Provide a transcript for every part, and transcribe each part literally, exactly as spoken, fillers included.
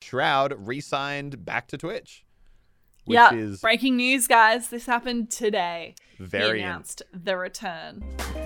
Shroud re-signed back to Twitch. Which yeah, is breaking news, guys. This happened today. Very he announced in- the return.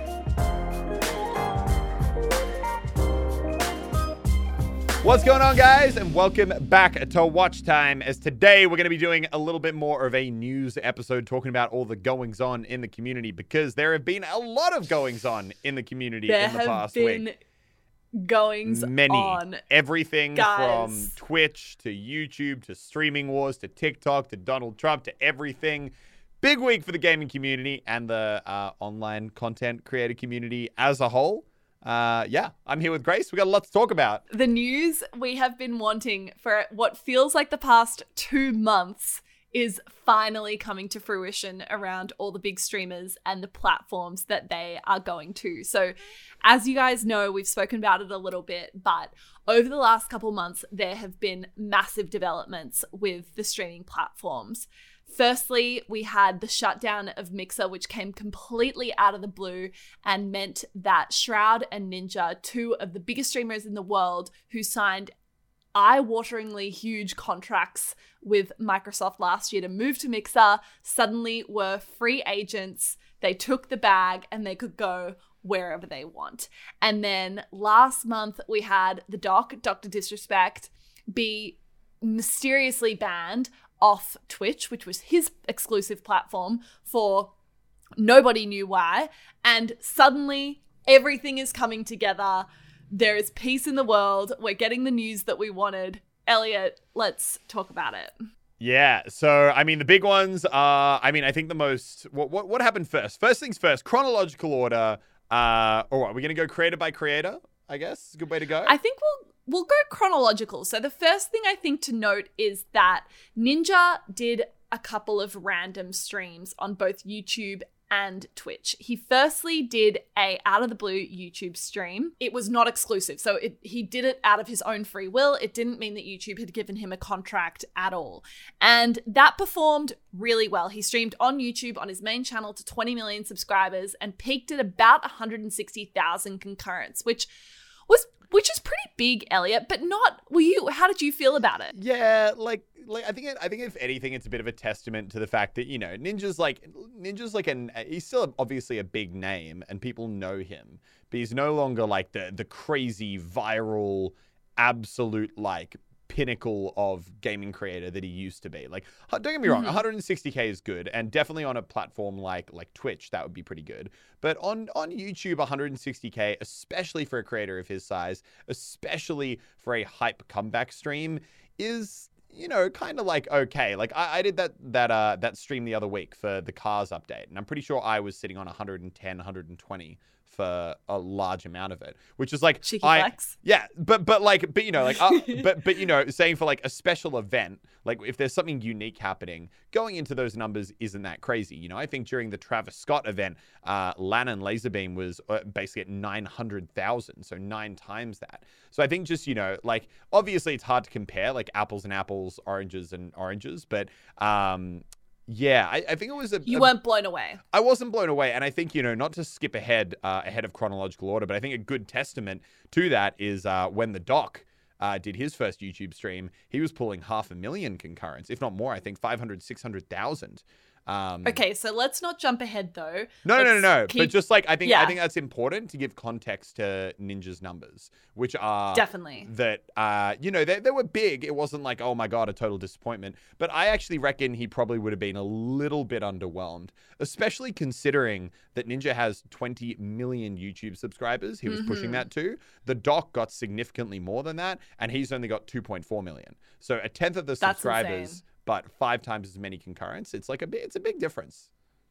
What's going on, guys, and welcome back to Watch Time, as today we're going to be doing a little bit more of a news episode talking about all the goings-on in the community, because there have been a lot of goings-on in the community there in the past have been week. Goings Many. on. Everything Guys. from Twitch to YouTube to streaming wars to TikTok to Donald Trump to everything. Big week for the gaming community and the uh, online content creator community as a whole. Uh, yeah, I'm here with Grace. We got a lot to talk about. The news we have been wanting for what feels like the past two months is finally coming to fruition around all the big streamers and the platforms that they are going to. So as you guys know, we've spoken about it a little bit, but over the last couple months, there have been massive developments with the streaming platforms. Firstly, we had the shutdown of Mixer, which came completely out of the blue and meant that Shroud and Ninja, two of the biggest streamers in the world who signed eye-wateringly huge contracts with Microsoft last year to move to Mixer, suddenly were free agents. They took the bag and they could go wherever they want. And then last month, we had the doc, Doctor Disrespect, be mysteriously banned off Twitch, which was his exclusive platform, for nobody knew why. And suddenly everything is coming together. There is peace in the world. We're getting the news that we wanted. Elliot, let's talk about it. Yeah, so, I mean, the big ones are, I mean, I think the most, what what, what happened first? First things first, chronological order. Uh, all right, we're going to go creator by creator, I guess. Good way to go. I think we'll We'll go chronological. So the first thing I think to note is that Ninja did a couple of random streams on both YouTube and Twitch. He firstly did a out of the blue YouTube stream. It was not exclusive. So it, he did it out of his own free will. It didn't mean that YouTube had given him a contract at all. And that performed really well. He streamed on YouTube on his main channel to twenty million subscribers and peaked at about one hundred sixty thousand concurrents, which was Which is pretty big, Elliot, but not, were you, how did you feel about it? Yeah, like, like I think, it, I think if anything, it's a bit of a testament to the fact that, you know, Ninja's like, Ninja's like an, he's still obviously a big name and people know him, but he's no longer like the, the crazy viral, absolute, like, pinnacle of gaming creator that he used to be. Like, don't get me wrong, mm-hmm. one hundred sixty K is good, and definitely on a platform like like Twitch, that would be pretty good. But on on YouTube, one hundred sixty K, especially for a creator of his size, especially for a hype comeback stream, is, you know, kind of like okay. Like I, I did that that uh that stream the other week for the Cars update, and I'm pretty sure I was sitting on one hundred ten, one hundred twenty for a large amount of it, which is like cheeky I, flex. Yeah, but but like but you know like uh, but but you know saying for like a special event, like if there's something unique happening, going into those numbers isn't that crazy. You know, I think during the Travis Scott event, uh, Lannon Laserbeam was uh, basically at nine hundred thousand, so nine times that. So I think just, you know, like obviously it's hard to compare like apples and apples, oranges and oranges, but um. Yeah, I, I think it was a... You a, weren't blown away. I wasn't blown away. And I think, you know, not to skip ahead, uh, ahead of chronological order, but I think a good testament to that is uh, when the doc uh, did his first YouTube stream, he was pulling half a million concurrents, if not more, I think five hundred, six hundred thousand. Um, okay, so let's not jump ahead though. No, let's no, no, no. keep... But just like I think, yeah. I think that's important to give context to Ninja's numbers, which are definitely that. Uh, you know, they they were big. It wasn't like, oh my god, a total disappointment. But I actually reckon he probably would have been a little bit underwhelmed, especially considering that Ninja has twenty million YouTube subscribers. He was mm-hmm. pushing that too. The doc got significantly more than that, and he's only got two point four million. So a tenth of the That's subscribers. Insane. But five times as many concurrents. It's like a bit, it's a big difference.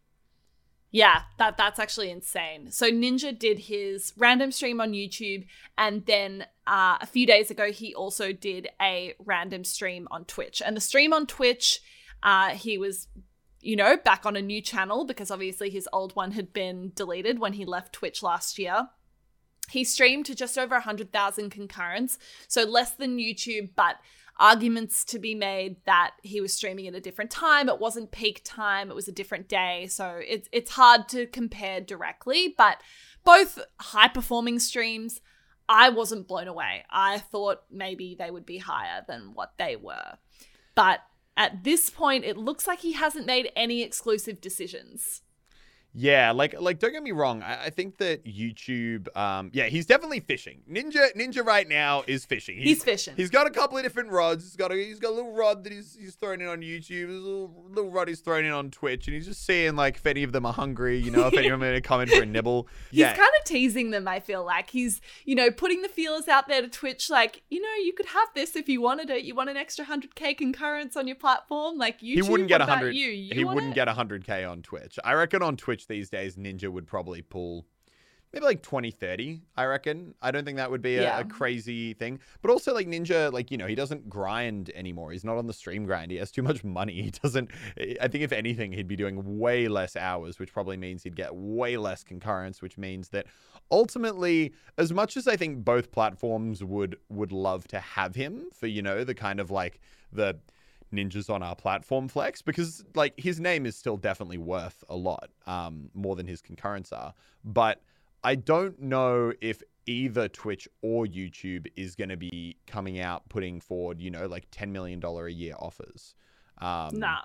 Yeah, that that's actually insane. So Ninja did his random stream on YouTube, and then uh, a few days ago, he also did a random stream on Twitch. And the stream on Twitch, uh, he was, you know, back on a new channel because obviously his old one had been deleted when he left Twitch last year. He streamed to just over one hundred thousand concurrents, so less than YouTube, but arguments to be made that he was streaming at a different time. It wasn't peak time. It was a different day. So it's it's hard to compare directly, but both high-performing streams. I wasn't blown away. I thought maybe they would be higher than what they were. But at this point, it looks like he hasn't made any exclusive decisions. Yeah, like like don't get me wrong. I, I think that YouTube, um, yeah, he's definitely fishing. Ninja Ninja right now is fishing. He's, he's fishing. He's got a couple of different rods. He's got a he's got a little rod that he's he's throwing in on YouTube. There's a little, little rod he's throwing in on Twitch, and he's just seeing like if any of them are hungry. You know, if any of them are going to come in for a nibble. Yeah. He's kind of teasing them. I feel like he's you know putting the feelers out there to Twitch. Like you know you could have this if you wanted it. You want an extra hundred k concurrence on your platform. Like YouTube. He wouldn't get a hundred. You? You he wouldn't it? get a hundred k on Twitch. I reckon on Twitch these days, Ninja would probably pull maybe like twenty, thirty, I reckon. I don't think that would be a, yeah. a crazy thing. But also like Ninja, like, you know, he doesn't grind anymore. He's not on the stream grind. He has too much money. He doesn't, I think if anything, he'd be doing way less hours, which probably means he'd get way less concurrence, which means that ultimately, as much as I think both platforms would, would love to have him for, you know, the kind of like the Ninjas on our platform flex, because like his name is still definitely worth a lot, um, more than his concurrents are. But I don't know if either Twitch or YouTube is going to be coming out putting forward, you know, like ten million dollars a year offers. Um, nah.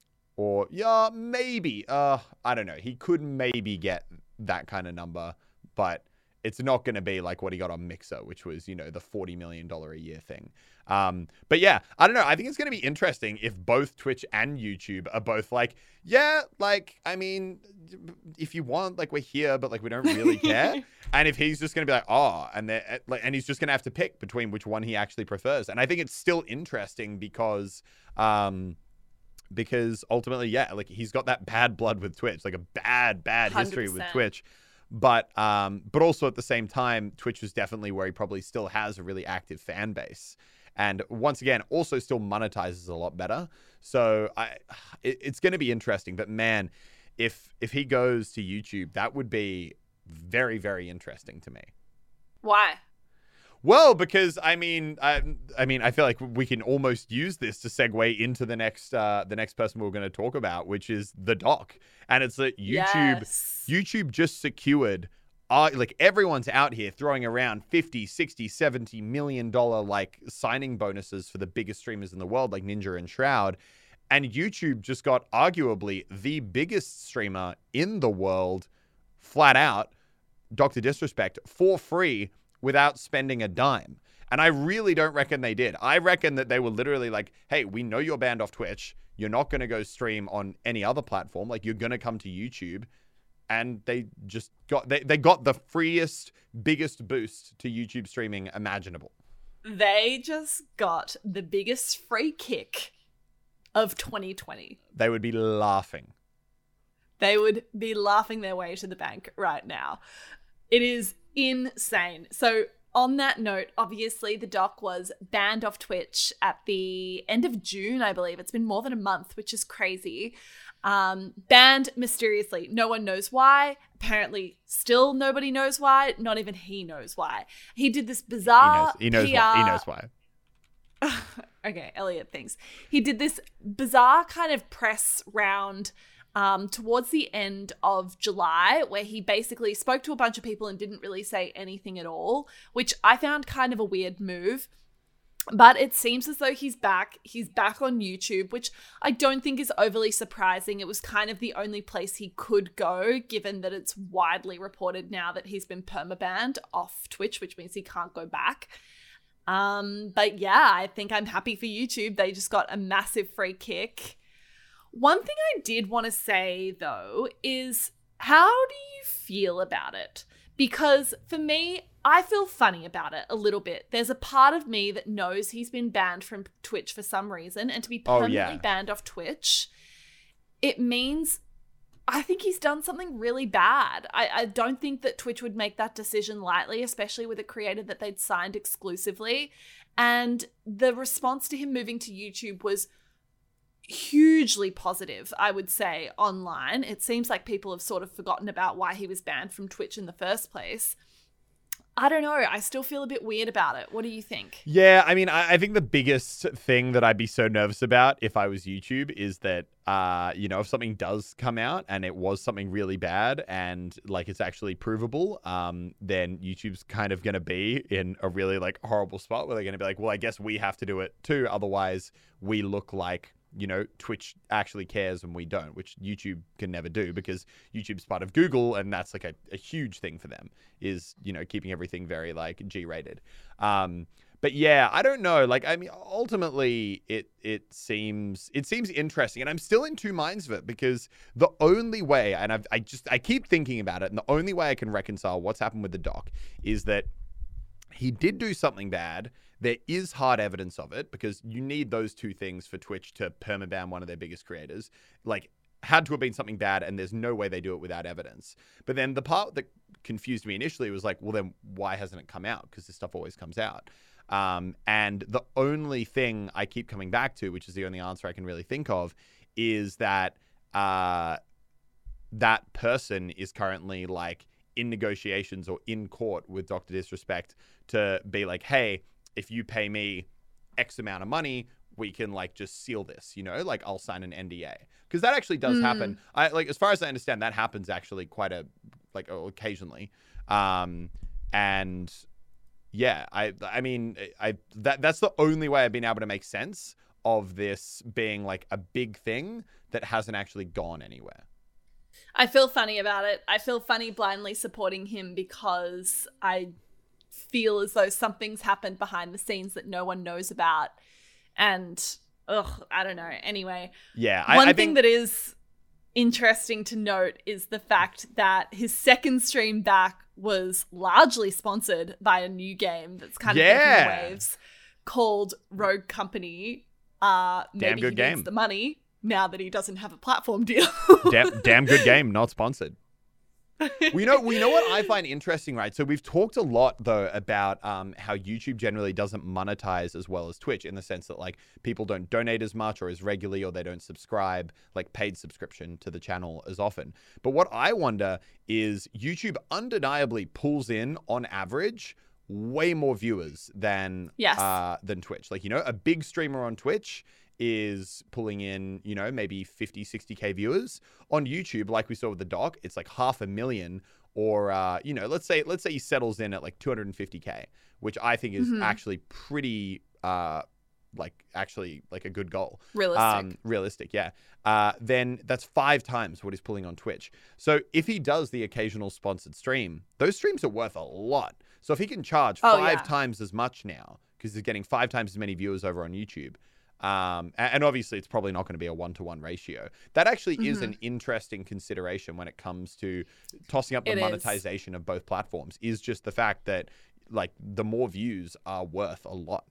Or yeah, maybe. Uh, I don't know. He could maybe get that kind of number, but it's not going to be like what he got on Mixer, which was, you know, the forty million dollars a year thing. Um, but yeah, I don't know. I think it's going to be interesting if both Twitch and YouTube are both like, yeah, like, I mean, if you want, like, we're here, but like, we don't really care. And if he's just going to be like, oh, and they're like, and he's just going to have to pick between which one he actually prefers. And I think it's still interesting because, um, because ultimately, yeah, like he's got that bad blood with Twitch, like a bad, bad history with Twitch. But um, but also at the same time, Twitch is definitely where he probably still has a really active fan base. And once again, also still monetizes a lot better. So I, it, it's going to be interesting. But man, if if he goes to YouTube, that would be very, very interesting to me. Why? Well, because I mean, I, I mean, I feel like we can almost use this to segue into the next, uh, the next person we're going to talk about, which is the Doc, and it's that YouTube, yes. YouTube just secured, uh, like everyone's out here throwing around fifty, sixty, seventy million dollar like signing bonuses for the biggest streamers in the world, like Ninja and Shroud, and YouTube just got arguably the biggest streamer in the world, flat out, Doctor Disrespect, for free, without spending a dime. And I really don't reckon they did. I reckon that they were literally like, hey, we know you're banned off Twitch. You're not going to go stream on any other platform. Like, you're going to come to YouTube. And they just got, they, they got the freest, biggest boost to YouTube streaming imaginable. They just got the biggest free kick of twenty twenty. They would be laughing. They would be laughing their way to the bank right now. It is insane. So on that note, obviously the Doc was banned off Twitch at the end of June, I believe. It's been more than a month, which is crazy. Um, banned mysteriously. No one knows why. Apparently still nobody knows why. Not even he knows why. He did this bizarre He knows, he knows P R... why. He knows why. Okay, Elliot thinks. He did this bizarre kind of press round Um, towards the end of July, where he basically spoke to a bunch of people and didn't really say anything at all, which I found kind of a weird move. But it seems as though he's back. He's back on YouTube, which I don't think is overly surprising. It was kind of the only place he could go, given that it's widely reported now that he's been permabanned off Twitch, which means he can't go back. Um, but yeah, I think I'm happy for YouTube. They just got a massive free kick. One thing I did want to say, though, is how do you feel about it? Because for me, I feel funny about it a little bit. There's a part of me that knows he's been banned from Twitch for some reason, and to be permanently oh, yeah. banned off Twitch, it means I think he's done something really bad. I, I don't think that Twitch would make that decision lightly, especially with a creator that they'd signed exclusively. And the response to him moving to YouTube was hugely positive, I would say, online. It seems like people have sort of forgotten about why he was banned from Twitch in the first place. I don't know. I still feel a bit weird about it. What do you think? Yeah, I mean, I, I think the biggest thing that I'd be so nervous about if I was YouTube is that, uh, you know, if something does come out and it was something really bad and like it's actually provable, um, then YouTube's kind of going to be in a really like horrible spot where they're going to be like, well, I guess we have to do it too. Otherwise, we look like, you know, Twitch actually cares and we don't, which YouTube can never do because YouTube's part of Google and that's like a, a huge thing for them is, you know, keeping everything very like G-rated. Um, but yeah, I don't know. Like, I mean, ultimately it, it seems, it seems interesting and I'm still in two minds of it because the only way, and I've, I just, I keep thinking about it and the only way I can reconcile what's happened with the doc is that he did do something bad. There is hard evidence of it because you need those two things for Twitch to permaban one of their biggest creators. Like, had to have been something bad, and there's no way they do it without evidence. But then the part that confused me initially was like, well, then why hasn't it come out? Because this stuff always comes out. Um, and the only thing I keep coming back to, which is the only answer I can really think of, is that uh, that person is currently like in negotiations or in court with Doctor Disrespect to be like, hey, if you pay me X amount of money, we can like just seal this, you know, like I'll sign an N D A because that actually does mm. happen. I like, as far as I understand, that happens actually quite a, like occasionally. Um, and yeah, I, I mean, I, that, that's the only way I've been able to make sense of this being like a big thing that hasn't actually gone anywhere. I feel funny about it. I feel funny blindly supporting him because I feel as though something's happened behind the scenes that no one knows about. And, ugh, I don't know. Anyway. Yeah. I, one I thing think... that is interesting to note is the fact that his second stream back was largely sponsored by a new game that's kind of yeah. making waves called Rogue Company. Uh, maybe damn good he game. needs the money now that he doesn't have a platform deal. damn, damn good game, not sponsored. we know we know what I find interesting, right? So we've talked a lot though about um, how YouTube generally doesn't monetize as well as Twitch in the sense that like people don't donate as much or as regularly or they don't subscribe like paid subscription to the channel as often. But what I wonder is YouTube undeniably pulls in on average way more viewers than yes. uh, than Twitch. Like, you know, a big streamer on Twitch is pulling in, you know, maybe fifty, sixty K viewers. On YouTube, like we saw with the doc, it's like half a million or, uh, you know, let's say let's say he settles in at like two hundred fifty K, which I think is mm-hmm. actually pretty, uh, like, actually like a good goal. Realistic. Um, realistic, yeah. Uh, then that's five times what he's pulling on Twitch. So if he does the occasional sponsored stream, those streams are worth a lot. So if he can charge oh, five yeah. times as much now, because he's getting five times as many viewers over on YouTube, Um, and obviously it's probably not going to be a one-to-one ratio. That actually mm-hmm. is an interesting consideration when it comes to tossing up the it monetization is. of both platforms, is just the fact that like the more views are worth a lot.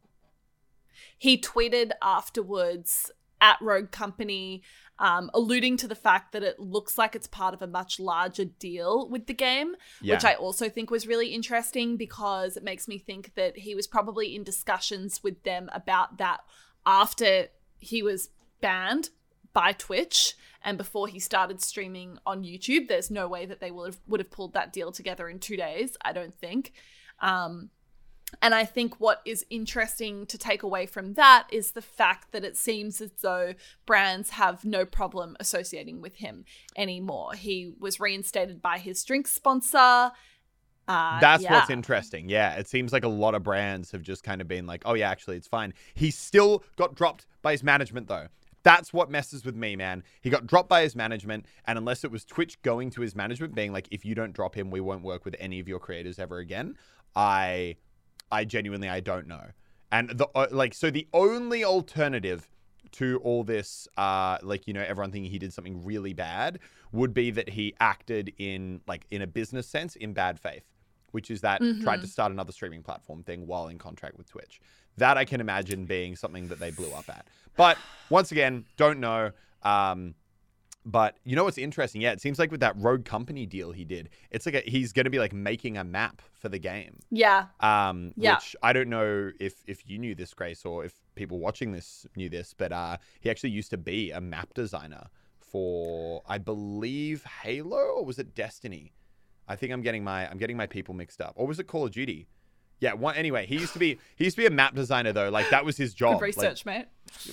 He tweeted afterwards at Rogue Company, um, alluding to the fact that it looks like it's part of a much larger deal with the game, yeah. which I also think was really interesting because it makes me think that he was probably in discussions with them about that after he was banned by Twitch and before he started streaming on YouTube. There's no way that they would have, would have pulled that deal together in two days, I don't think. Um, and I think what is interesting to take away from that is the fact that it seems as though brands have no problem associating with him anymore. He was reinstated by his drink sponsor. Uh, That's yeah. what's interesting. Yeah, it seems like a lot of brands have just kind of been like, oh yeah, actually it's fine. He still got dropped by his management though. That's what messes with me, man. He got dropped by his management, and unless it was Twitch going to his management being like, if you don't drop him, we won't work with any of your creators ever again, I I genuinely, I don't know. And the uh, like, so the only alternative to all this, uh, like, you know, everyone thinking he did something really bad would be that he acted in, like, in a business sense, in bad faith, which is that mm-hmm. tried to start another streaming platform thing while in contract with Twitch. That I can imagine being something that they blew up at. But once again, don't know. Um, but you know what's interesting? Yeah, it seems like with that Rogue Company deal he did, it's like a, he's going to be like making a map for the game. Yeah. Um, yeah. Which I don't know if if you knew this, Grace, or if people watching this knew this, but uh, he actually used to be a map designer for, I believe, Halo, or was it Destiny? I think I'm getting my I'm getting my people mixed up. Or was it Call of Duty? Yeah. One anyway. He used to be he used to be a map designer though. Like that was his job. Good research, like,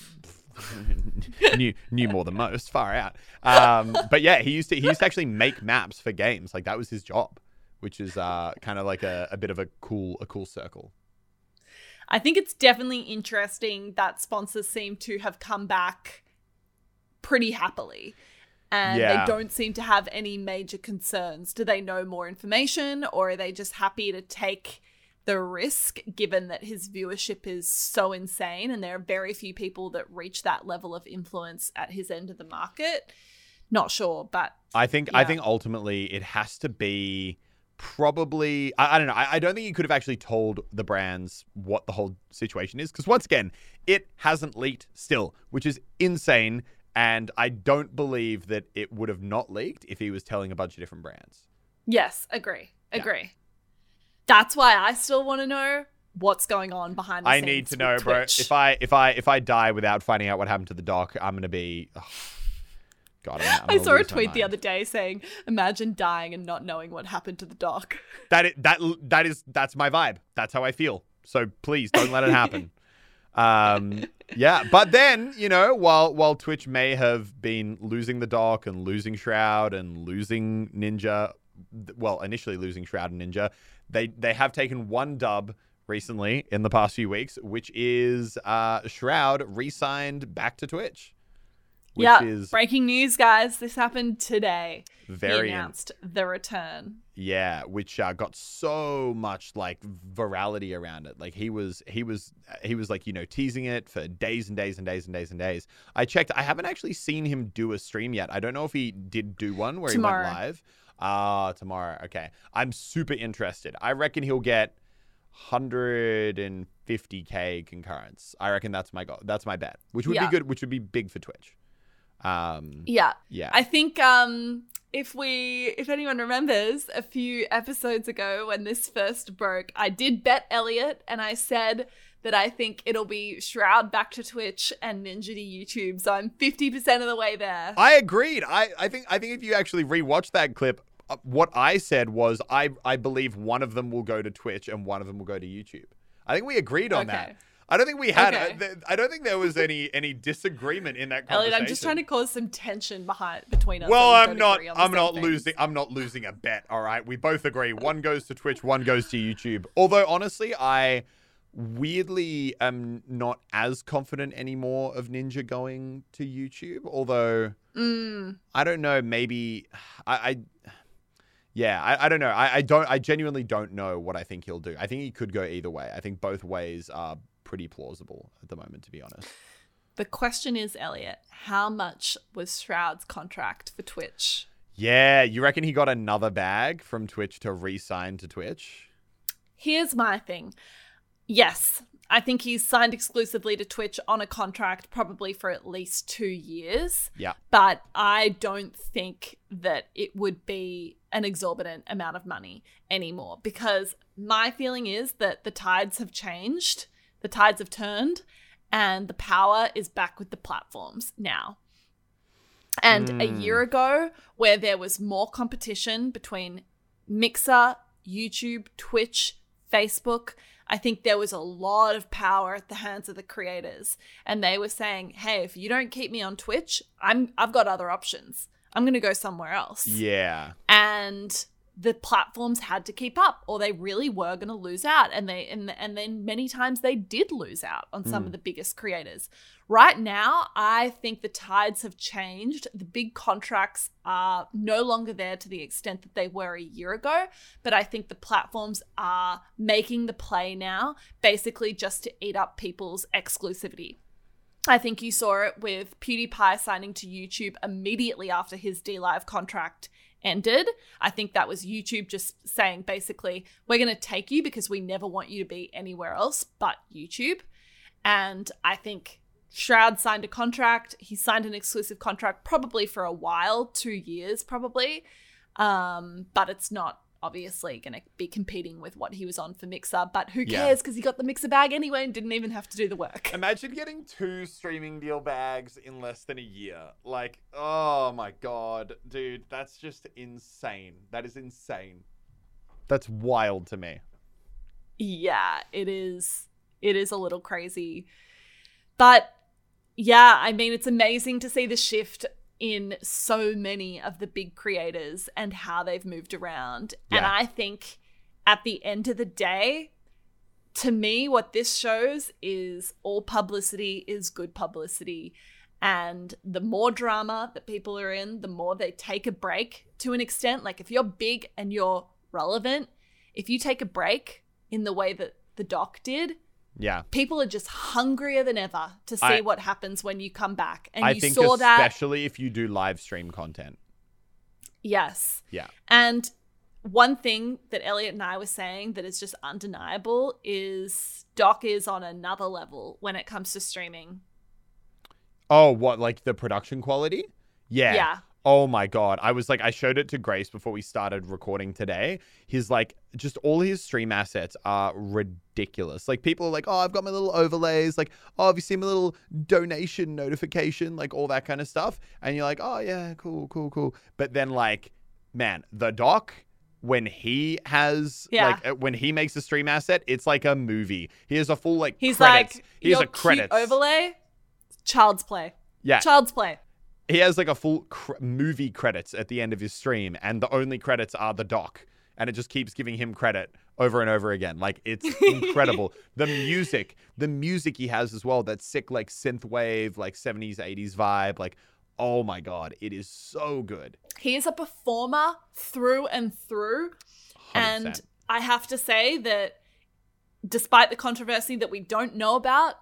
mate. knew knew more than most. Far out. Um, but yeah, he used to he used to actually make maps for games. Like that was his job, which is uh, kind of like a, a bit of a cool a cool circle. I think it's definitely interesting that sponsors seem to have come back pretty happily. And Yeah. they don't seem to have any major concerns. Do they know more information, or are they just happy to take the risk given that his viewership is so insane and there are very few people that reach that level of influence at his end of the market? Not sure, but I think yeah. I think ultimately it has to be probably I, I don't know. I, I don't think he could have actually told the brands what the whole situation is, because once again, it hasn't leaked still, which is insane. And I don't believe that it would have not leaked if he was telling a bunch of different brands. Yes, agree. Agree. Yeah. That's why I still want to know what's going on behind the I scenes. need to know, with bro. Twitch. If I if I if I die without finding out what happened to the doc, I'm gonna be oh, God. I'm, I'm I gonna saw a lose my tweet the mind. other day saying, "Imagine dying and not knowing what happened to the doc." That is, that that is that's my vibe. That's how I feel. So please don't let it happen. um yeah, but then, you know, while while Twitch may have been losing the doc and losing Shroud and losing Ninja, well, initially losing Shroud and Ninja, they they have taken one dub recently in the past few weeks, which is uh Shroud re-signed back to Twitch. Which yeah, is breaking news, guys. This happened today. very He announced the return. Yeah, which uh, got so much like virality around it. Like he was, he was, he was like, you know, teasing it for days and days and days and days and days. I checked. I haven't actually seen him do a stream yet. I don't know if he did do one where Tomorrow. he went live. Ah, uh, tomorrow. Okay, I'm super interested. I reckon he'll get one hundred fifty K concurrents. I reckon that's my goal. That's my bet. Which would Yeah. be good. Which would be big for Twitch. Um, Yeah. yeah. I think um, if we, if anyone remembers a few episodes ago when this first broke, I did bet Elliot and I said that I think it'll be Shroud back to Twitch and Ninja to YouTube. So I'm fifty percent of the way there. I agreed. I, I think I think if you actually rewatch that clip, uh, what I said was I I believe one of them will go to Twitch and one of them will go to YouTube. I think we agreed on Okay. that. I don't think we had. Okay. Uh, th- I don't think there was any any disagreement in that conversation. Elliot, I'm just trying to cause some tension behind between us. Well, and we I'm don't not. agree on the I'm same not things. losing. I'm not losing a bet. All right, we both agree. One goes to Twitch. One goes to YouTube. Although honestly, I weirdly am not as confident anymore of Ninja going to YouTube. Although Mm. I don't know. Maybe I. I yeah, I, I don't know. I, I don't. I genuinely don't know what I think he'll do. I think he could go either way. I think both ways are pretty plausible at the moment, to be honest. The question is, Elliot, how much was Shroud's contract for Twitch? Yeah, you reckon he got another bag from Twitch to re-sign to Twitch? Here's my thing. Yes, I think he's signed exclusively to Twitch on a contract probably for at least two years. Yeah. But I don't think that it would be an exorbitant amount of money anymore, because my feeling is that the tides have changed. The tides have turned and the power is back with the platforms now. And Mm. a year ago, where there was more competition between Mixer, YouTube, Twitch, Facebook, I think there was a lot of power at the hands of the creators. And they were saying, hey, if you don't keep me on Twitch, I'm, I've got other options. I'm going to go somewhere else. Yeah. And the platforms had to keep up, or they really were going to lose out. And they and, and then many times they did lose out on some Mm. of the biggest creators. Right now, I think the tides have changed. The big contracts are no longer there to the extent that they were a year ago. But I think the platforms are making the play now, basically just to eat up people's exclusivity. I think you saw it with PewDiePie signing to YouTube immediately after his D-Live contract ended. I think that was YouTube just saying, basically, we're going to take you because we never want you to be anywhere else but YouTube. And I think Shroud signed a contract. He signed an exclusive contract probably for a while, two years probably. Um, but it's not obviously going to be competing with what he was on for Mixer, but who Yeah. cares because he got the Mixer bag anyway and didn't even have to do the work. Imagine getting two streaming deal bags in less than a year. Like, oh my God, dude, that's just insane. That is insane. That's wild to me. Yeah, it is. It is a little crazy. But yeah, I mean, it's amazing to see the shift in so many of the big creators and how they've moved around. Yeah. And I think at the end of the day, to me, what this shows is all publicity is good publicity. And the more drama that people are in, the more they take a break to an extent. Like if you're big and you're relevant, if you take a break in the way that the doc did, Yeah. people are just hungrier than ever to see I- what happens when you come back. And I you think saw that. especially if you do live stream content. Yes. Yeah. And one thing that Elliot and I were saying that is just undeniable is Doc is on another level when it comes to streaming. Oh, what, like the production quality? Yeah. Yeah. Oh my God. I was like, I showed it to Grace before we started recording today. His like, just all his stream assets are ridiculous. Like people are like, oh, I've got my little overlays. Like, oh, have you seen my little donation notification? Like all that kind of stuff. And you're like, oh yeah, cool, cool, cool. But then like, man, the doc, when he has, Yeah. like, uh, when he makes a stream asset, it's like a movie. He has a full like He's credits. like, he has your a credits. cute overlay, child's play. Yeah. Child's play. He has like a full cr- movie credits at the end of his stream, and the only credits are the doc, and it just keeps giving him credit over and over again. Like it's incredible. The music, the music he has as well, that sick like synthwave, like seventies, eighties vibe. Like, oh my God, it is so good. He is a performer through and through. one hundred percent. And I have to say that despite the controversy that we don't know about,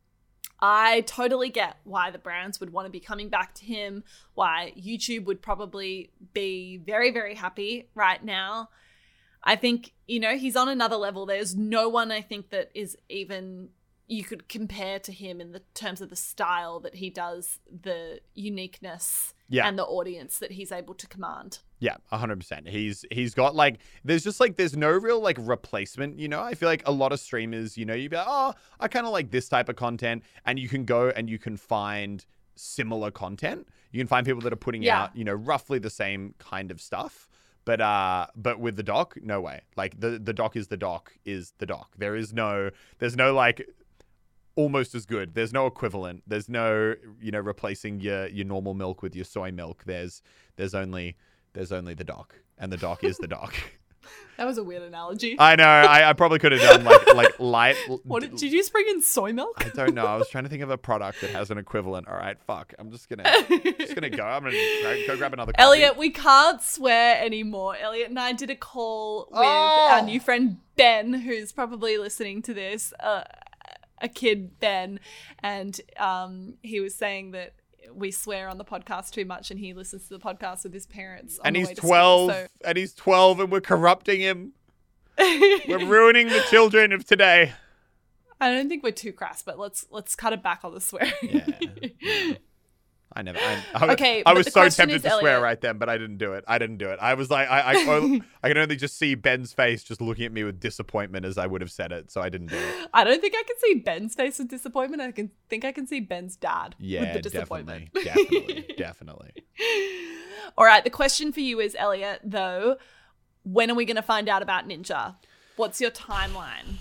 I totally get why the brands would want to be coming back to him, why YouTube would probably be very, very happy right now. I think, you know, he's on another level. There's no one I think that is even you could compare to him in the terms of the style that he does, the uniqueness Yeah. and the audience that he's able to command. Yeah, one hundred percent. He's he's got like, there's just like, there's no real like replacement, you know? I feel like a lot of streamers, you know, you'd be like, oh, I kind of like this type of content. And you can go and you can find similar content. You can find people that are putting Yeah. out, you know, roughly the same kind of stuff. But uh, but with the doc, no way. Like the, the doc is the doc is the doc. There is no, there's no like almost as good. There's no equivalent. There's no, you know, replacing your your normal milk with your soy milk. There's there's only there's only the doc, and the doc is the doc. That was a weird analogy. I know. I, I probably could have done like like light. What did, did you just bring in soy milk? I don't know. I was trying to think of a product that has an equivalent. All right, fuck. I'm just gonna just gonna go. I'm gonna go, go grab another. Coffee. Elliot, we can't swear anymore. Elliot and I did a call with Oh! our new friend Ben, who's probably listening to this, uh, a kid Ben, and um, he was saying that we swear on the podcast too much, and he listens to the podcast with his parents. On And the he's way to school, twelve. so- And he's twelve, and we're corrupting him. We're ruining the children of today. I don't think we're too crass, but let's let's cut it back on the swearing. Yeah. yeah. I never. I, I, Okay, I but was the so question tempted is, to swear Elliot- right then, but I didn't do it. I didn't do it. I was like, I, I, I, I can only just see Ben's face just looking at me with disappointment as I would have said it, so I didn't do it. I don't think I can see Ben's face with disappointment. I can think I can see Ben's dad Yeah, with the disappointment. definitely, definitely, definitely. All right, the question for you is, Elliot, though, when are we going to find out about Ninja? What's your timeline?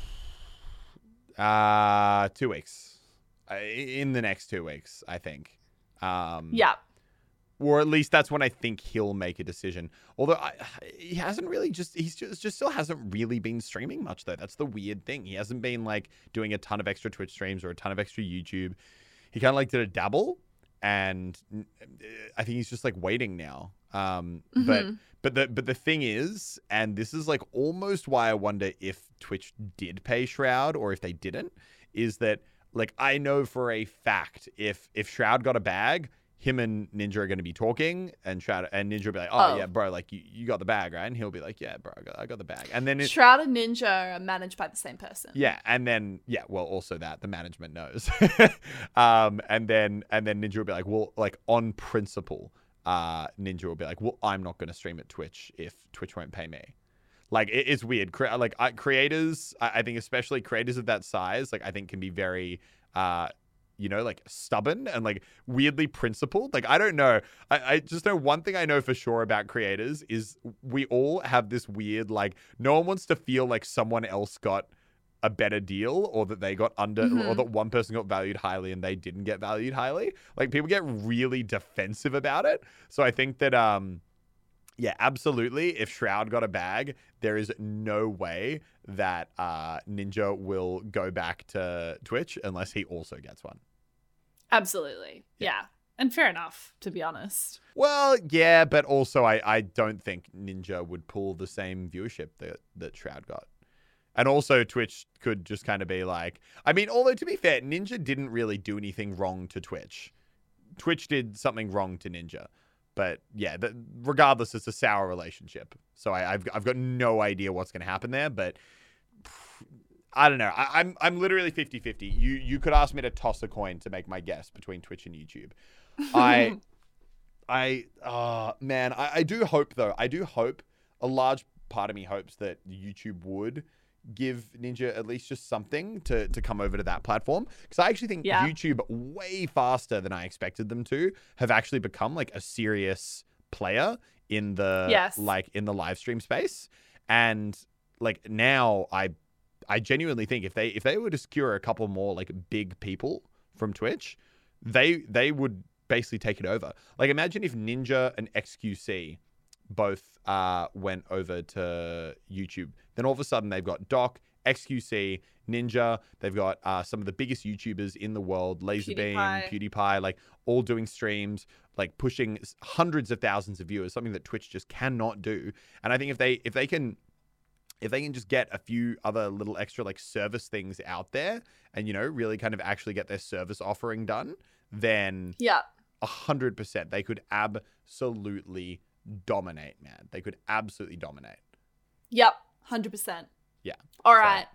Uh, two weeks. Uh, in the next two weeks, I think. Um, Yeah. Or at least that's when I think he'll make a decision. Although I, he hasn't really just, he's just, just still hasn't really been streaming much though. That's the weird thing. He hasn't been like doing a ton of extra Twitch streams or a ton of extra YouTube. He kind of like did a dabble, and I think he's just like waiting now. Um, but, Mhm. but the, but the thing is, and this is like almost why I wonder if Twitch did pay Shroud or if they didn't, is that like, I know for a fact if, if Shroud got a bag, him and Ninja are going to be talking, and Shroud and Ninja will be like, oh, Oh. yeah, bro, like you, you got the bag, right? And he'll be like, yeah, bro, I got, I got the bag. And then it, Shroud and Ninja are managed by the same person. yeah, and then yeah, well, also that the management knows. um, and then and then Ninja will be like, well, like on principle, uh, Ninja will be like, well, I'm not going to stream at Twitch if Twitch won't pay me. Like it, it's weird. Cre- like I, creators, I, I think especially creators of that size, like I think can be very, uh, you know, like stubborn and like weirdly principled. Like I don't know. I, I just know one thing I know for sure about creators is we all have this weird like no one wants to feel like someone else got a better deal or that they got under Mm-hmm. or that one person got valued highly and they didn't get valued highly. Like people get really defensive about it. So I think that um yeah, absolutely. If Shroud got a bag, there is no way that uh, Ninja will go back to Twitch unless he also gets one. Absolutely. Yeah. Yeah. And fair enough, to be honest. Well, yeah, but also I, I don't think Ninja would pull the same viewership that, that Shroud got. And also Twitch could just kind of be like, I mean, although to be fair, Ninja didn't really do anything wrong to Twitch. Twitch did something wrong to Ninja. But yeah, the, regardless, it's a sour relationship. So I, I've I've got no idea what's going to happen there. But pff, I don't know. I, I'm I'm literally fifty-fifty. You you could ask me to toss a coin to make my guess between Twitch and YouTube. I I uh man, I, I do hope though. I do hope a large part of me hopes that YouTube would give Ninja at least just something to to come over to that platform, because I actually think Yeah. YouTube way faster than I expected them to have actually become like a serious player in the Yes. like in the live stream space. And like now I I genuinely think if they if they were to secure a couple more like big people from Twitch, they they would basically take it over. Like imagine if Ninja and X Q C both uh, went over to YouTube. Then all of a sudden they've got Doc, X Q C, Ninja. They've got uh, some of the biggest YouTubers in the world, Laserbeam, PewDiePie. PewDiePie, like all doing streams, like pushing hundreds of thousands of viewers, something that Twitch just cannot do. And I think if they if they can if they can just get a few other little extra like service things out there and, you know, really kind of actually get their service offering done, then Yeah. a hundred percent they could absolutely dominate, man. They could absolutely dominate. Yep. one hundred percent. Yeah. All So- right.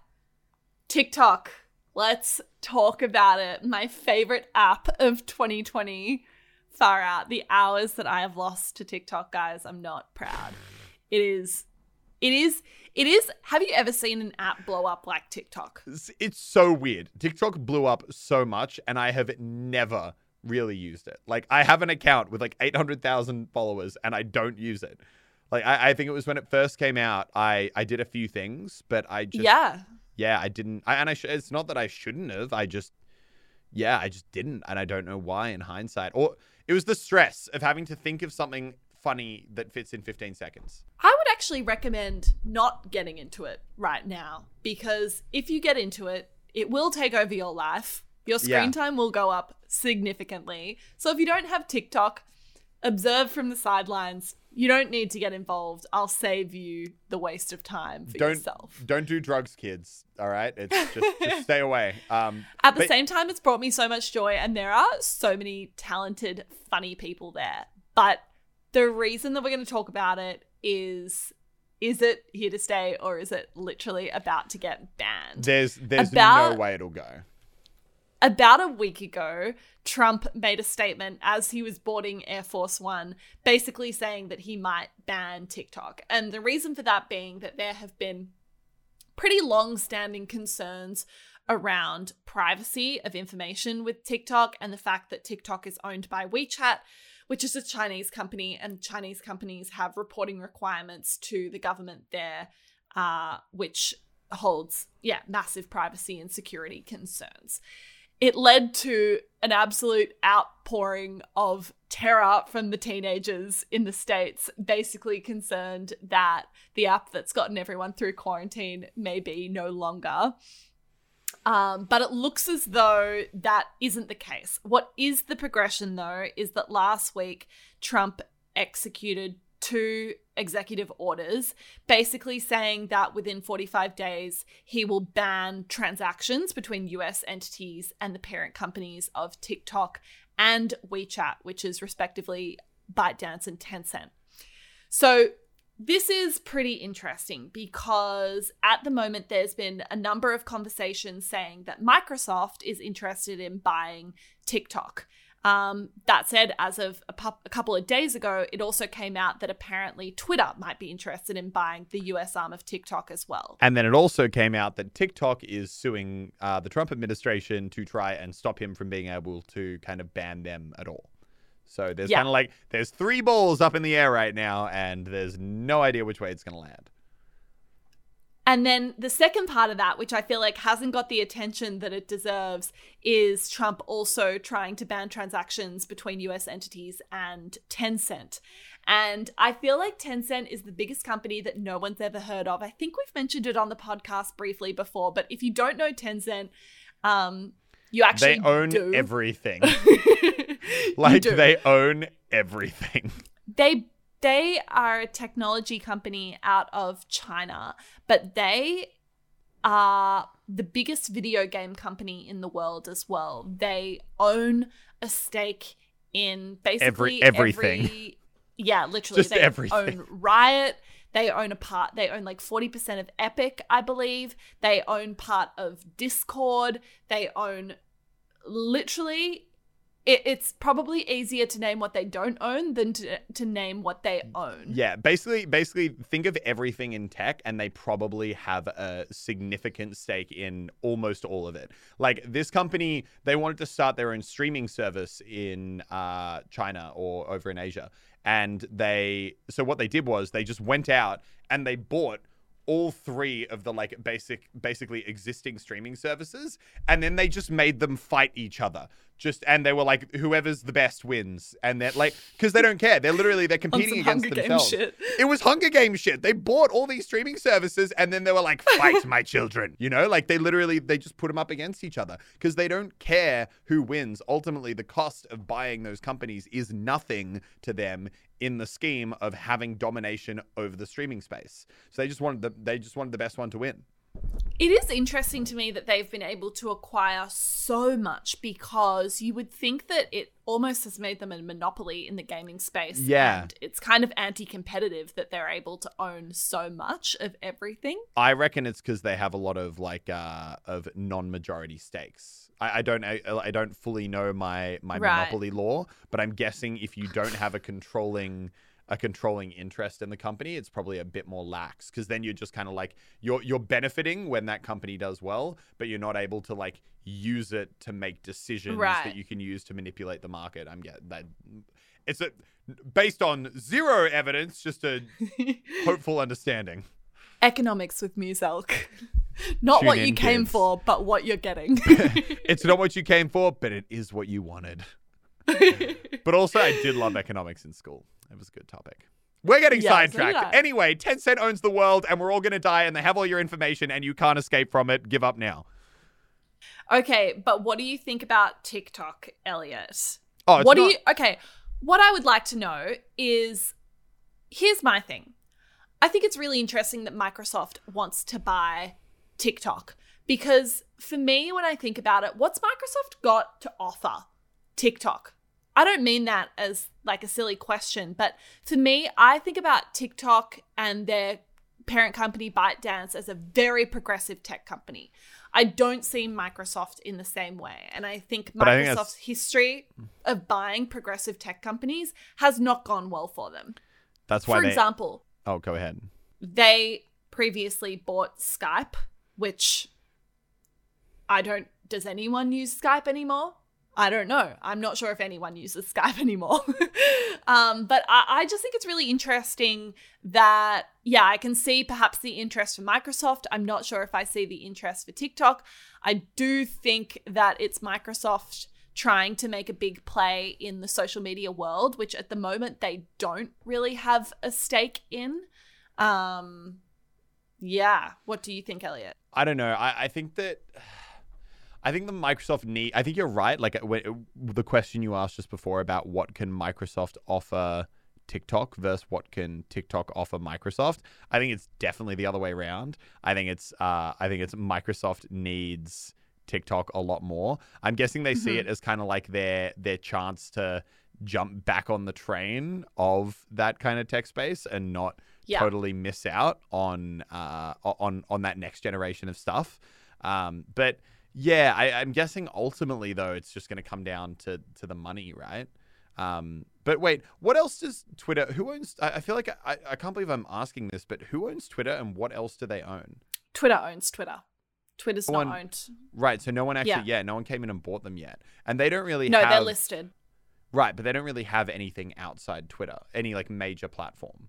TikTok. Let's talk about it. My favorite app of twenty twenty. Far out. The hours that I have lost to TikTok, guys. I'm not proud. It is. It is. It is. Have you ever seen an app blow up like TikTok? It's, it's so weird. TikTok blew up so much and I have never really used it. Like I have an account with like eight hundred thousand followers and I don't use it. Like I, I think it was when it first came out, I, I did a few things, but I just, Yeah. yeah, I didn't. I, and I sh- it's not that I shouldn't have. I just, yeah, I just didn't. And I don't know why in hindsight. Or it was the stress of having to think of something funny that fits in fifteen seconds. I would actually recommend not getting into it right now, because if you get into it, it will take over your life. Your screen Yeah. time will go up significantly. So if you don't have TikTok, observe from the sidelines. You don't need to get involved. I'll save you the waste of time for Don't yourself. don't do drugs, kids. All right, it's just just stay away. Um, At the but- same time, it's brought me so much joy, and there are so many talented, funny people there. But the reason that we're going to talk about it is, is it here to stay, or is it literally about to get banned? there's there's About- no way it'll go. About a week ago, Trump made a statement as he was boarding Air Force One, basically saying that he might ban TikTok. And the reason for that being that there have been pretty long-standing concerns around privacy of information with TikTok, and the fact that TikTok is owned by WeChat, which is a Chinese company, and Chinese companies have reporting requirements to the government there, uh, which holds, yeah, massive privacy and security concerns. It led to an absolute outpouring of terror from the teenagers in the States, basically concerned that the app that's gotten everyone through quarantine may be no longer. Um, but it looks as though that isn't the case. What is the progression, though, is that last week Trump executed two executive orders, basically saying that within forty-five days, he will ban transactions between U S entities and the parent companies of TikTok and WeChat, which is respectively ByteDance and Tencent. So this is pretty interesting because at the moment, there's been a number of conversations saying that Microsoft is interested in buying TikTok. Um, that said, as of a, pu- a couple of days ago, it also came out that apparently Twitter might be interested in buying the U S arm of TikTok as well. And then it also came out that TikTok is suing uh, the Trump administration to try and stop him from being able to kind of ban them at all. So there's Yeah. kind of like, there's three balls up in the air right now, and there's no idea which way it's going to land. And then the second part of that, which I feel like hasn't got the attention that it deserves, is Trump also trying to ban transactions between U S entities and Tencent. And I feel like Tencent is the biggest company that no one's ever heard of. I think we've mentioned it on the podcast briefly before, but if you don't know Tencent, um, you actually They own do. everything. Like, do. they own everything. They They are a technology company out of China, but they are the biggest video game company in the world as well. They own a stake in basically Every- everything. Every, yeah, literally. Just they everything. own Riot. They own a part, they own like forty percent of Epic, I believe. They own part of Discord. They own literally... It, it's probably easier to name what they don't own than to, to name what they own. Yeah, basically, basically, think of everything in tech, and they probably have a significant stake in almost all of it. Like, this company, they wanted to start their own streaming service in uh, China or over in Asia. And they, so what they did was they just went out and they bought all three of the like basic, basically existing streaming services, and then they just made them fight each other. Just and they were like, whoever's the best wins, and they're like, because they don't care. They're literally they're competing against Hunger Games themselves. shit. It was Hunger Games shit. They bought all these streaming services, and then they were like, fight my children. You know, like they literally they just put them up against each other because they don't care who wins. Ultimately, the cost of buying those companies is nothing to them in the scheme of having domination over the streaming space. So they just wanted the they just wanted the best one to win. It is interesting to me that they've been able to acquire so much, because you would think that it almost has made them a monopoly in the gaming space. Yeah. And it's kind of anti-competitive that they're able to own so much of everything. I reckon it's because they have a lot of like uh, of non-majority stakes. I, I don't I, I don't fully know my my Right. monopoly law, but I'm guessing if you don't have a controlling a controlling interest in the company, it's probably a bit more lax, because then you're just kind of like you're you're benefiting when that company does well, but you're not able to like use it to make decisions Right. that you can use to manipulate the market. I'm getting that it's a based on zero evidence, just a hopeful understanding. Economics with Muselk. Not Tune what in, you came kids. for, but what you're getting. It's not what you came for, but it is what you wanted. But also, I did love economics in school. It was a good topic. We're getting Yeah, so did sidetracked. I. Anyway, Tencent owns the world, and we're all going to die, and they have all your information, and you can't escape from it. Give up now. Okay, but what do you think about TikTok, Elliot? Oh, it's what do not- you okay, what I would like to know is, here's my thing. I think it's really interesting that Microsoft wants to buy TikTok, because for me, when I think about it, what's Microsoft got to offer TikTok? I don't mean that as like a silly question, but for me, I think about TikTok and their parent company ByteDance as a very progressive tech company. I don't see Microsoft in the same way. And I think But I think Microsoft's that's- history of buying progressive tech companies has not gone well for them. That's why For they... example, Oh, go ahead. they previously bought Skype, which I don't... Does anyone use Skype anymore? I don't know. I'm not sure if anyone uses Skype anymore. um, but I, I just think it's really interesting that, yeah, I can see perhaps the interest for Microsoft. I'm not sure if I see the interest for TikTok. I do think that it's Microsoft trying to make a big play in the social media world, which at the moment they don't really have a stake in. Um, yeah. What do you think, Elliot? I don't know. I, I think that... I think the Microsoft need... I think you're right. Like when, the question you asked just before about what can Microsoft offer TikTok versus what can TikTok offer Microsoft. I think it's definitely the other way around. I think it's uh, I think it's Microsoft needs TikTok a lot more. I'm guessing they see Mhm. it as kind of like their their chance to jump back on the train of that kind of tech space and not Yeah. totally miss out on uh, on on that next generation of stuff. Um, but Yeah, I, I'm guessing ultimately though it's just going to come down to to the money, right? Um, but wait, what else does Twitter? Who owns? I, I feel like I, I can't believe I'm asking this, but who owns Twitter and what else do they own? Twitter owns Twitter. Twitter's No not one- owned. Right, so no one actually, Yeah. yeah. no one came in and bought them yet, and they don't really No, have. they're listed. Right, but they don't really have anything outside Twitter, any like major platform.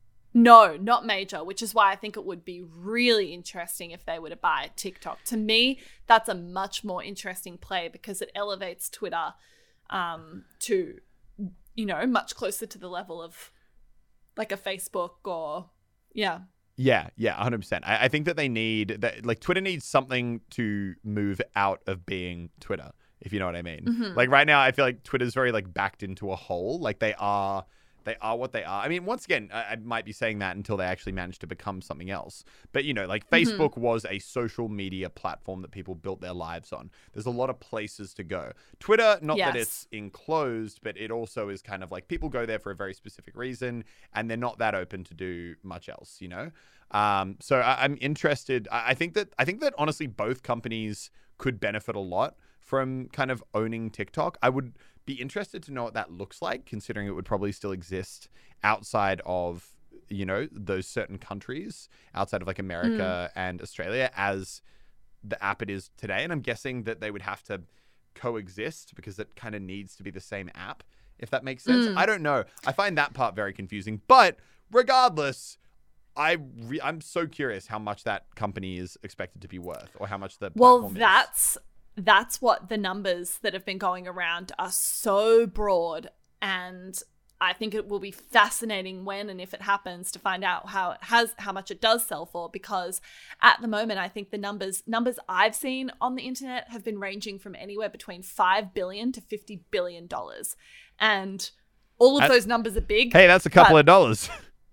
No, not major, which is why I think it would be really interesting if they were to buy TikTok. To me, that's a much more interesting play because it elevates Twitter um, to, you know, much closer to the level of like a Facebook or, yeah. Yeah, yeah, one hundred percent. I, I think that they need that, like Twitter needs something to move out of being Twitter, if you know what I mean. Mm-hmm. Like right now, I feel like Twitter's very like backed into a hole. Like they are, they are what they are. I mean, once again, I, I might be saying that until they actually manage to become something else. But you know, like Facebook mm-hmm. was a social media platform that people built their lives on. There's a lot of places to go. Twitter, not yes. that it's enclosed, but it also is kind of like people go there for a very specific reason, and they're not that open to do much else. You know. Um, so I, I'm interested. I, I think that I think that honestly, both companies could benefit a lot from kind of owning TikTok. I would be interested to know what that looks like, considering it would probably still exist outside of, you know, those certain countries, outside of like America mm. and Australia, as the app it is today. And I'm guessing that they would have to coexist because it kind of needs to be the same app, if that makes sense. Mm. I don't know. I find that part very confusing. But regardless, I re- I'm so curious how much that company is expected to be worth, or how much the well, platform that's is. That's what the numbers that have been going around are so broad, and I think it will be fascinating when and if it happens to find out how it has how much it does sell for, because at the moment I think the numbers numbers I've seen on the internet have been ranging from anywhere between five billion to fifty billion dollars, and all of That, those numbers are big. Hey, that's a couple of dollars.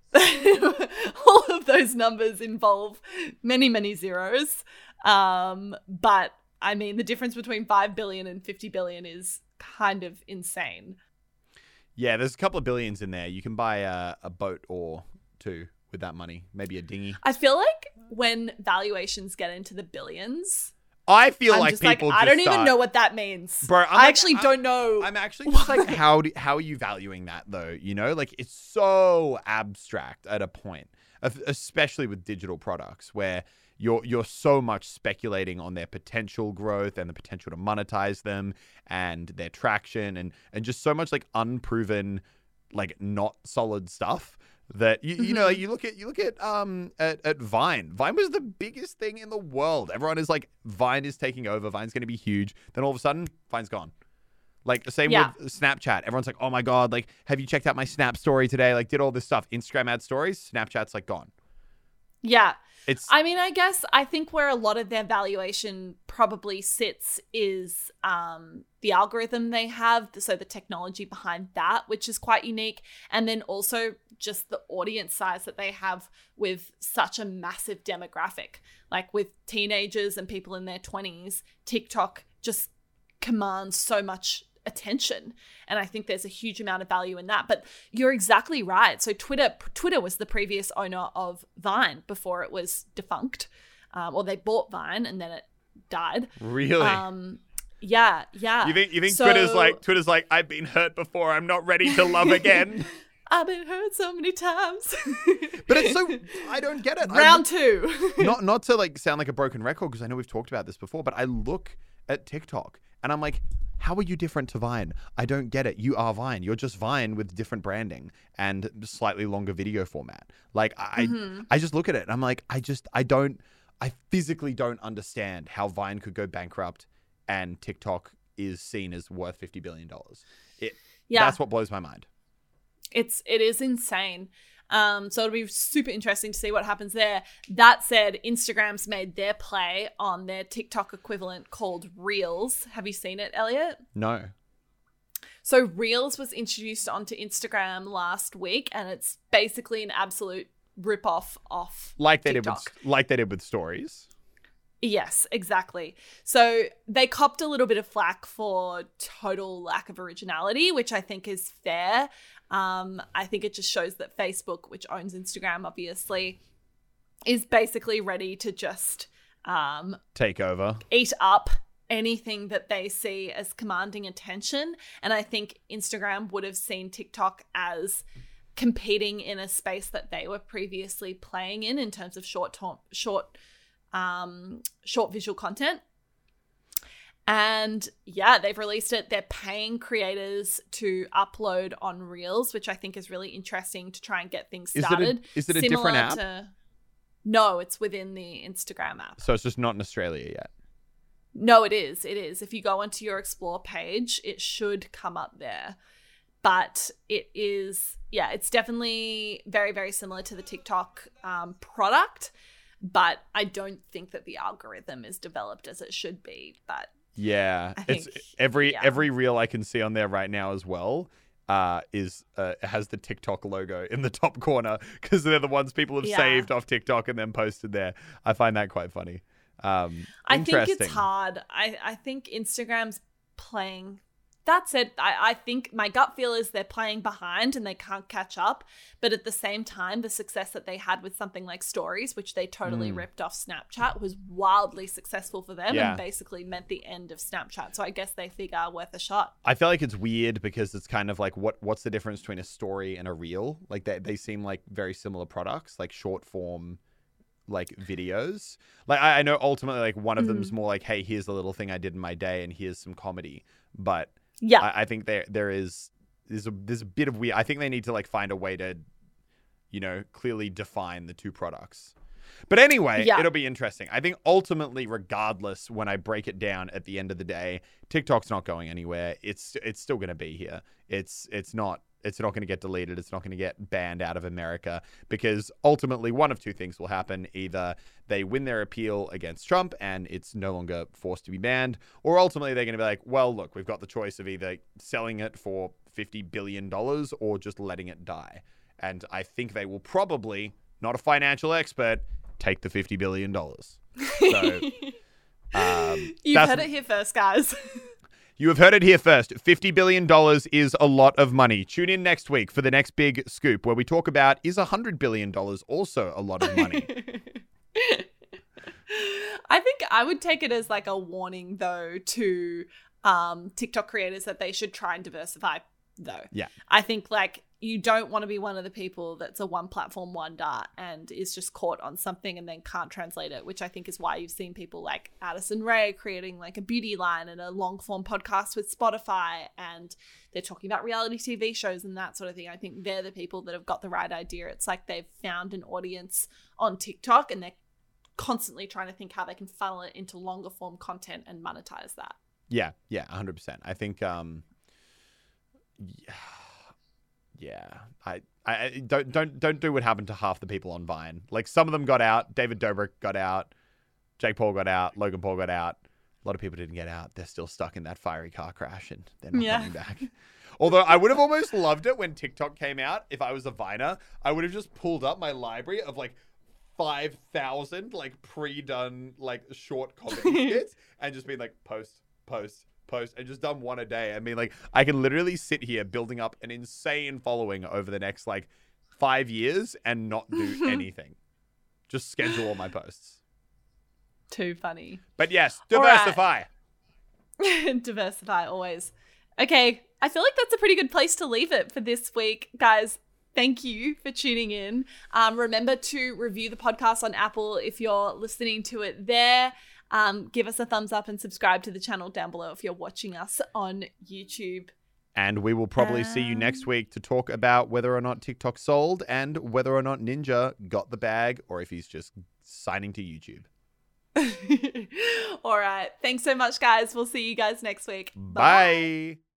All of those numbers involve many, many zeros. Um, but I mean, the difference between five billion and fifty billion is kind of insane. Yeah, there's a couple of billions in there. You can buy a, a boat or two with that money, maybe a dinghy. I feel like when valuations get into the billions, I feel I'm like just people like, just I don't start... even know what that means. Bro, I'm I like, actually I'm, don't know. I'm actually just like, how do, how are you valuing that though? You know, like it's so abstract at a point, especially with digital products where you're you're so much speculating on their potential growth and the potential to monetize them and their traction and and just so much like unproven, like not solid stuff. That you, you know, like you look at you look at um at, at Vine. Vine was the biggest thing in the world. Everyone is like, Vine is taking over. Vine's going to be huge. Then all of a sudden, Vine's gone. Like the same yeah. with Snapchat. Everyone's like, oh my god, like have you checked out my Snap story today? Like did all this stuff. Instagram ad stories. Snapchat's like gone. Yeah. It's. I mean, I guess I think where a lot of their valuation probably sits is um, the algorithm they have, so the technology behind that, which is quite unique, and then also just the audience size that they have with such a massive demographic, like with teenagers and people in their twenties. TikTok just commands so much attention, and I think there's a huge amount of value in that. But you're exactly right. So Twitter Twitter was the previous owner of Vine before it was defunct, um, or they bought Vine and then it died. Really? Um, yeah, yeah. You think you think so, Twitter's like Twitter's like I've been hurt before. I'm not ready to love again. I've been hurt so many times. But it's so I don't get it. Round I, two. not not to like sound like a broken record, because I know we've talked about this before, but I look at TikTok and I'm like, how are you different to Vine? I don't get it. You are Vine. You're just Vine with different branding and slightly longer video format. Like I, mm-hmm. I just look at it and I'm like, I just, I don't, I physically don't understand how Vine could go bankrupt and TikTok is seen as worth fifty billion dollars. It, yeah. That's what blows my mind. It's, it is insane. Um, so it'll be super interesting to see what happens there. That said, Instagram's made their play on their TikTok equivalent called Reels. Have you seen it, Elliot? No. So Reels was introduced onto Instagram last week, and it's basically an absolute rip-off off like they TikTok. did with like they did with stories. Yes, exactly. So they copped a little bit of flack for total lack of originality, which I think is fair. Um, I think it just shows that Facebook, which owns Instagram, obviously, is basically ready to just um, take over, eat up anything that they see as commanding attention. And I think Instagram would have seen TikTok as competing in a space that they were previously playing in in terms of short term, short, um, short visual content. And yeah, they've released it. They're paying creators to upload on Reels, which I think is really interesting to try and get things started. Is it a, is it a Similar different app? To, no, it's within the Instagram app. So it's just not in Australia yet? No, it is. It is. If you go onto your Explore page, it should come up there. But it is, yeah, it's definitely very, very similar to the TikTok um, product. But I don't think that the algorithm is developed as it should be. But yeah, I think, it's every yeah. every reel I can see on there right now as well uh, is uh, has the TikTok logo in the top corner because they're the ones people have yeah. saved off TikTok and then posted there. I find that quite funny. Um, I think interesting. it's hard. I, I think Instagram's playing. That said, I, I think my gut feel is they're playing behind and they can't catch up. But at the same time, the success that they had with something like Stories, which they totally Mm. ripped off Snapchat, was wildly successful for them Yeah. and basically meant the end of Snapchat. So I guess they figure worth a shot. I feel like it's weird because it's kind of like what what's the difference between a story and a reel? Like they they seem like very similar products, like short form like videos. Like I, I know ultimately like one of Mm. them's more like, hey, here's the little thing I did in my day and here's some comedy. But Yeah. I, I think there there is there's a there's a bit of weird. I think they need to like find a way to, you know, clearly define the two products. But anyway, Yeah. it'll be interesting. I think ultimately, regardless, when I break it down at the end of the day, TikTok's not going anywhere. It's it's still going to be here. It's it's not it's not going to get deleted. It's not going to get banned out of America because ultimately one of two things will happen. Either they win their appeal against Trump and it's no longer forced to be banned, or ultimately they're going to be like, well, look, we've got the choice of either selling it for fifty billion dollars or just letting it die. And I think they will probably, not a financial expert, take the fifty billion dollars. So, um, You've that's- heard it here first, guys. You have heard it here first. fifty billion dollars is a lot of money. Tune in next week for the next big scoop where we talk about, is one hundred billion dollars also a lot of money? I think I would take it as like a warning, though, to um, TikTok creators that they should try and diversify, though. Yeah. I think like you don't want to be one of the people that's a one platform wonder and is just caught on something and then can't translate it, which I think is why you've seen people like Addison Rae creating like a beauty line and a long form podcast with Spotify, and they're talking about reality T V shows and that sort of thing. I think they're the people that have got the right idea. It's like they've found an audience on TikTok and they're constantly trying to think how they can funnel it into longer form content and monetize that. Yeah, yeah, one hundred percent. I think, um, yeah, yeah. I, I I- don't don't don't do what happened to half the people on Vine. Like some of them got out. David Dobrik got out. Jake Paul got out. Logan Paul got out. A lot of people didn't get out. They're still stuck in that fiery car crash and they're not Yeah. coming back. Although I would have almost loved it when TikTok came out. If I was a Viner, I would have just pulled up my library of like five thousand like pre-done like short comedy skits and just been like post, post, post, and just done one a day. I mean, like I can literally sit here building up an insane following over the next like five years and not do anything. Just schedule all my posts. Too funny. But yes, All right. diversify. Diversify always. Okay, I feel like that's a pretty good place to leave it for this week, guys. Thank you for tuning in. Um, remember to review the podcast on Apple if you're listening to it there. Um, give us a thumbs up and subscribe to the channel down below if you're watching us on YouTube. And we will probably see you next week to talk about whether or not TikTok sold and whether or not Ninja got the bag or if he's just signing to YouTube. All right. Thanks so much, guys. We'll see you guys next week. Bye.